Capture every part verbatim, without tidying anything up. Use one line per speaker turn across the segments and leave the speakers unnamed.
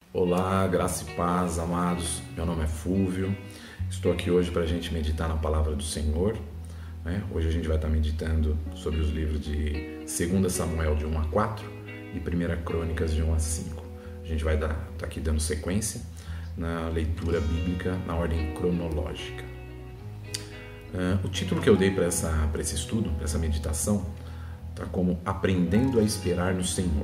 Olá, graça e paz, amados. Meu nome é Fúvio. Estou aqui hoje para a gente meditar na palavra do Senhor. Né? Hoje a gente vai estar meditando sobre os livros de Segunda Samuel de um a quatro e Primeira Crônicas de um a cinco. A gente vai estar tá aqui dando sequência na leitura bíblica na ordem cronológica. Uh, o título que eu dei para esse estudo, para essa meditação, está como Aprendendo a Esperar no Senhor.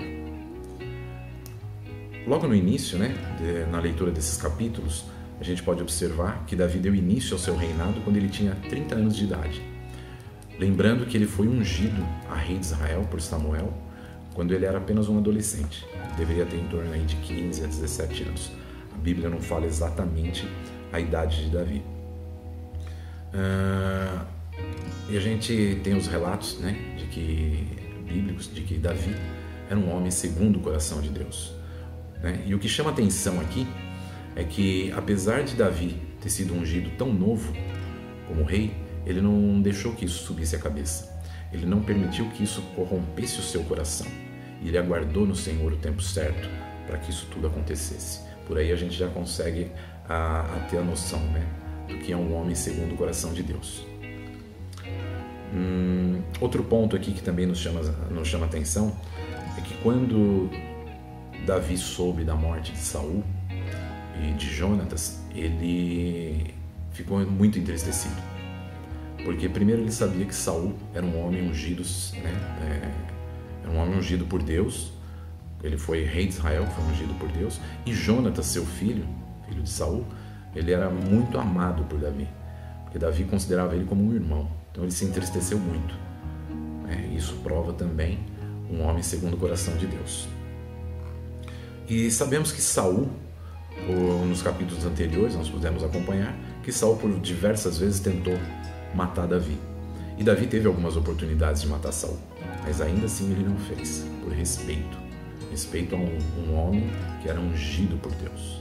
Logo no início, né, de, na leitura desses capítulos, a gente pode observar que Davi deu início ao seu reinado quando ele tinha trinta anos de idade. Lembrando que ele foi ungido a rei de Israel por Samuel quando ele era apenas um adolescente. Deveria ter em torno aí de quinze a dezessete anos. A Bíblia não fala exatamente a idade de Davi. Uh, e a gente tem os relatos, né, de que, bíblicos de que Davi era um homem segundo o coração de Deus. Né? E o que chama atenção aqui é que, apesar de Davi ter sido ungido tão novo como rei, ele não deixou que isso subisse a cabeça. Ele não permitiu que isso corrompesse o seu coração. E ele aguardou no Senhor o tempo certo para que isso tudo acontecesse. Por aí a gente já consegue a, a ter a noção, né, do que é um homem segundo o coração de Deus. Hum, outro ponto aqui que também nos chama, nos chama atenção é que quando Davi soube da morte de Saul e de Jonatas, ele ficou muito entristecido. Porque primeiro ele sabia que Saul era um homem ungido, né? é, era um homem ungido por Deus. Ele foi rei de Israel, foi ungido por Deus. E Jonatas, seu filho, filho de Saul, ele era muito amado por Davi, porque Davi considerava ele como um irmão. Então ele se entristeceu muito. Né? Isso prova também um homem segundo o coração de Deus. E sabemos que Saul, nos capítulos anteriores, nós pudemos acompanhar, que Saul por diversas vezes tentou matar Davi. E Davi teve algumas oportunidades de matar Saul, mas ainda assim ele não fez, por respeito. Respeito a um, um homem que era ungido por Deus.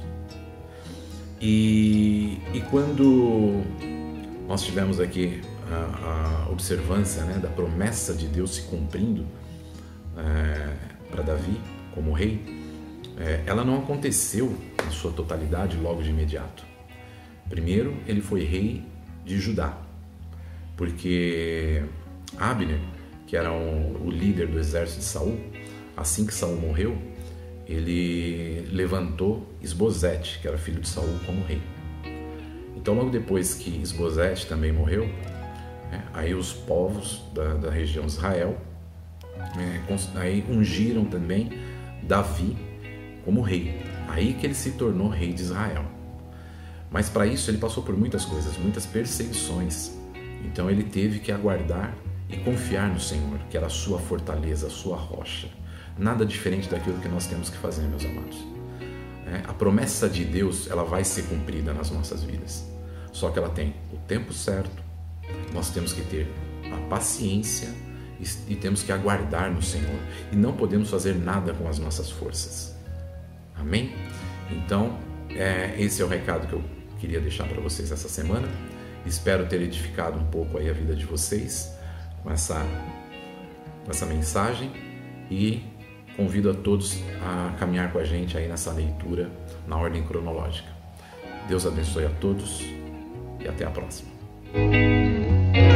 E, e quando nós tivemos aqui a, a observância, né, da promessa de Deus se cumprindo é, para Davi como rei, é, ela não aconteceu em sua totalidade logo de imediato. Primeiro, ele foi rei de Judá, porque Abner, que era um, o líder do exército de Saul, assim que Saul morreu, ele levantou Isbosete, que era filho de Saul, como rei. Então, logo depois que Isbosete também morreu, né, aí os povos da, da região de Israel é, aí ungiram também Davi como rei. Aí que ele se tornou rei de Israel. Mas para isso ele passou por muitas coisas, muitas perseguições. Então ele teve que aguardar e confiar no Senhor, que era a sua fortaleza, a sua rocha. Nada diferente daquilo que nós temos que fazer, meus amados. É, a promessa de Deus, ela vai ser cumprida nas nossas vidas. Só que ela tem o tempo certo. Nós temos que ter a paciência e, e temos que aguardar no Senhor. E não podemos fazer nada com as nossas forças. Amém? Então, é, esse é o recado que eu queria deixar para vocês essa semana. Espero ter edificado um pouco aí a vida de vocês com essa, com essa mensagem e convido a todos a caminhar com a gente aí nessa leitura na ordem cronológica. Deus abençoe a todos e até a próxima.